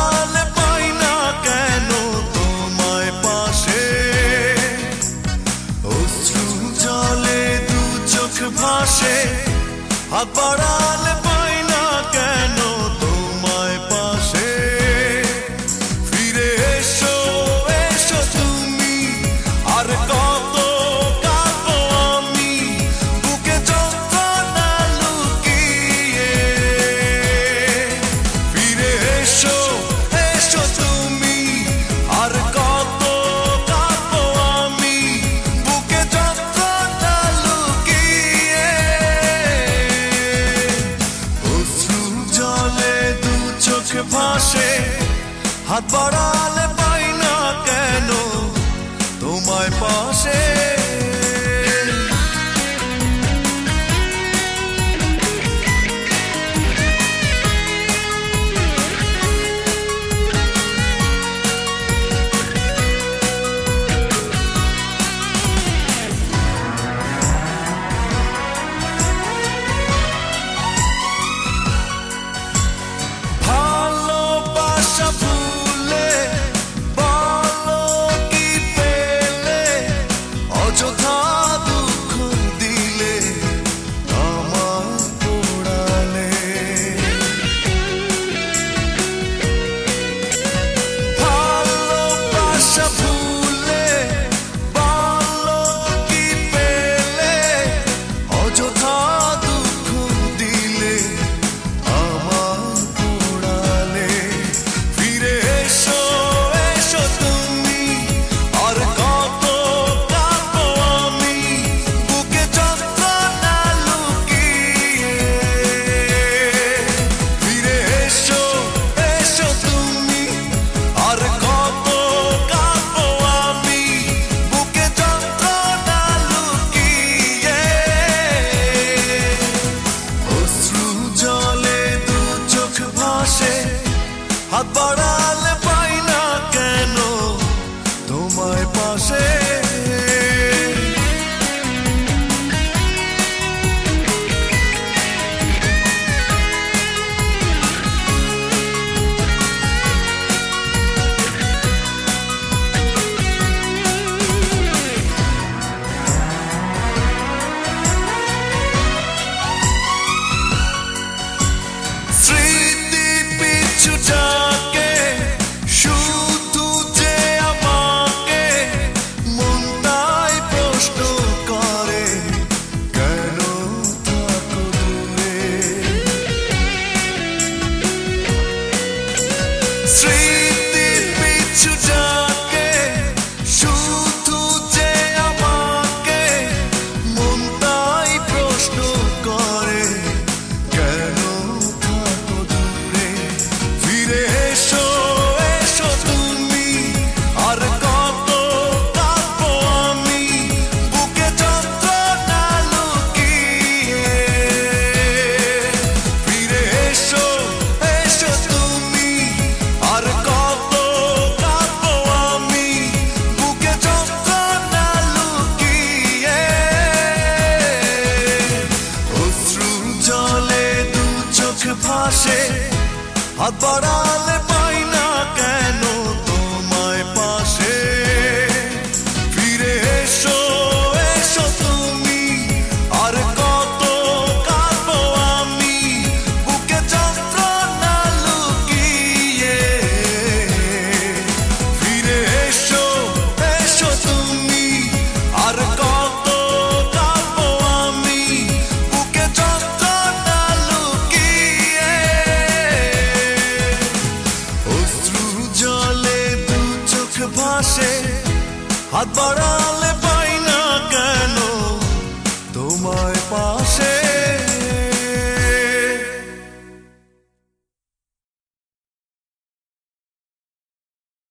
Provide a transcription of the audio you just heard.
বাড়ালে পাই না কেন তোমায় পাশে, অশ্রু জলে দু চোখ ভাসে, হাত বাড়ালে পাই না কেন তোমায় পাশে। ফিরে এসো এসো তুমি, আর কত কাঁদবো আমি বুকে যন্ত্রণা লুকিয়ে। ফিরে এসো এসো তুমি, আর কত কাঁদবো আমি বুকে যন্ত্রণা লুকিয়ে। অশ্রু জলে দু চোখ ভাসে, হাত বাড়ালে পাই না কেন তোমায় পাশে। ভালোবাসা ভুলে বলো কি পেলে, অযথা দুঃখ দিলে আমার পোড়ালে। ভালোবাসা ভুলে বলো কি পেলে, অযথা দুঃখ দিলে আমার পোড়ালে। ফিরে এসো এসো তুমি, আর কত কাঁদবো আমি বুকে যন্ত্রণা লুকিয়ে। ফিরে এসো এসো তুমি, আর কত কাঁদবো আমি বুকে যন্ত্রণা লুকিয়ে। অশ্রু জলে দু চোখ ভাসে, হাত বাড়ালে পাই না কেন তোমায় পাশে। স্মৃতি পিছু ডাকে, শুধু যে আমাকে মনটাই প্রশ্ন করে, কেন থাকো দূরে। স্মৃতি পিছু ডাকে, শুধু যে আমাকে মনটাই প্রশ্ন করে, কেন থাকো দূরে। ফিরে এসো এসো তুমি, আর কত কাঁদবো আমি বুকে যন্ত্রণা লুকিয়ে। ফিরে এসো এসো তুমি, আর কত কাঁদবো আমি বুকে যন্ত্রণা লুকিয়ে। অশ্রু জলে দু চোখ ভাসে, হাত বাড়ালে পাই না কেন তোমায় পাশে। ফিরে এসো এসো তুমি, আর কত কাঁদবো আমি বুকে যন্ত্রণা লুকিয়ে। ফিরে এসো এসো তুমি, আর কত কাঁদবো আমি বুকে যন্ত্রণা লুকিয়ে। অশ্রু জলে দু চোখ ভাসে, হাত বাড়ালে